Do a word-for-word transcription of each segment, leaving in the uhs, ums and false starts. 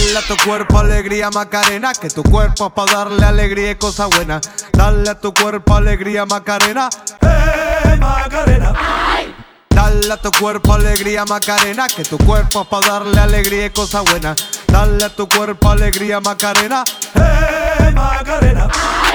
Dale a tu cuerpo alegría Macarena, que tu cuerpo es pa' darle alegría y cosas buenas. Dale a tu cuerpo alegría Macarena, eh Macarena. Dale a tu cuerpo alegría Macarena, que tu cuerpo es pa' darle alegría y cosas buenas. Dale a tu cuerpo alegría Macarena, eh Macarena.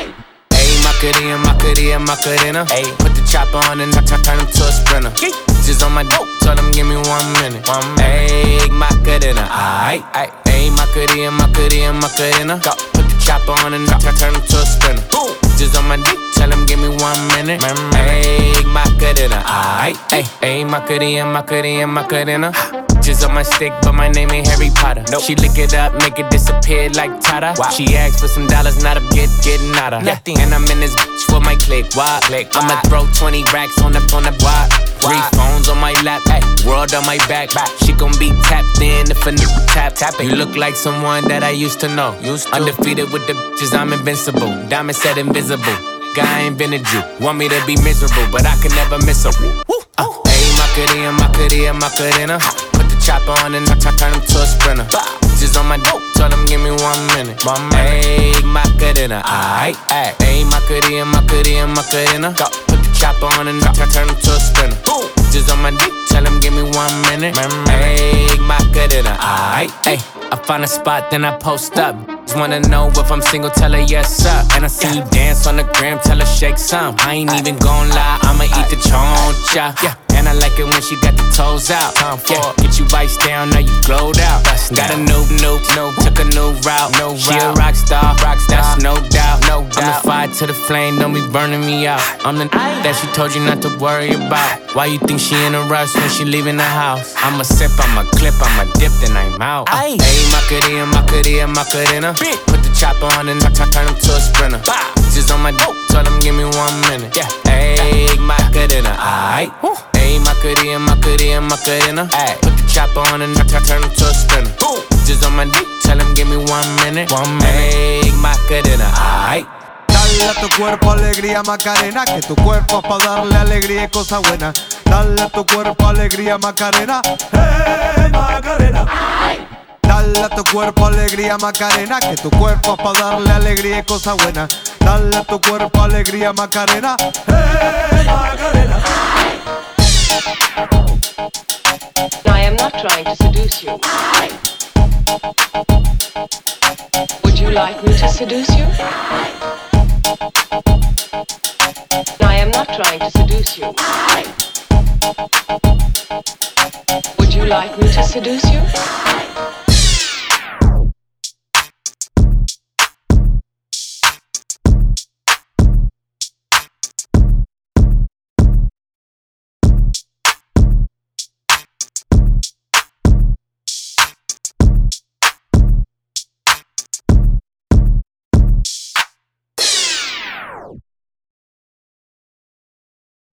Hey Macarena, Macarena, Macarena. Hey, put the chopper on and I turn him to a sprinter. Just on my dope, tell him give me one minute. One minute. Hey Macarena, aight, aight. Hey Macarena, Macarena, Macarena. Put the chopper on and I turn him to a sprinter. Just on my dick, tell him give me one minute. Hey Macarena, aight, aight. Hey Macarena, Macarena, Macarena. Just on my stick, but my name ain't Harry Potter. Nope. She lick it up, make it disappear like Tata. Wow. She asked for some dollars, not a get, getting nada. Nothing. And I'm in this bitch for my click. Why? click. I'ma throw twenty racks on the on the why? Three phones on my lap, ay, world on my back. back. She gon' be tapped in if a nigga tap tap it. You look like someone that I used to know. Used to. Undefeated with the bitches, I'm invincible. Diamond said invisible. Guy invented you. Want me to be miserable, but I can never miss her. Uh, hey, Macarena, Macarena, Macarena. Chopper on and I turn him to a sprinter. Just on my dope, tell him give me one minute. One minute. Hey, Macarena, aight, aight. Hey, Macarena, Macarena, Macarena. Put the chopper on and I turn him to a sprinter. Just on my dick, tell him give me one minute. Hey, Macarena, aight, aight. I find a spot, then I post up. Just wanna know if I'm single, tell her yes, sir. And I see you dance on the gram, tell her shake some. I ain't even gon' lie, I'ma eat the choncha. Yeah. And I like it when she got the toes out. Yeah, get you vice down, now you glowed out. Got a new, new, new, took a new route. No she route. A rock star, rock star, that's no doubt. No doubt. I'm the fire to the flame, don't be burning me out. I'm the that she told you not to worry about. Why you think she in a rush when she leaving the house? I'm a sip, I'm a clip, I'm a dip, then I'm out. Uh, hey, Macarena, Macarena, Macarena. Put the chopper on and I turn him to a sprinter. Just on my dope, tell him give me one minute. Yeah, hey, Macarena, aight. Hey, Macarena, Macarena, Macarena. Ay, put the chopper on and I turn him to a sprinter. Just on my dick, tell him give me one minute. One minute. Hey, Macarena, aight. Dale a tu cuerpo alegría Macarena, que tu cuerpo es pa' darle alegría y cosas buenas. Dale a tu cuerpo alegría Macarena, hey Macarena. Dale a tu cuerpo alegría Macarena, que tu cuerpo es pa' darle alegría y cosas buenas. Dale a tu cuerpo alegría Macarena, hey Macarena. I am not trying to seduce you. Would you like me to seduce you? I am not trying to seduce you. Would you like me to seduce you?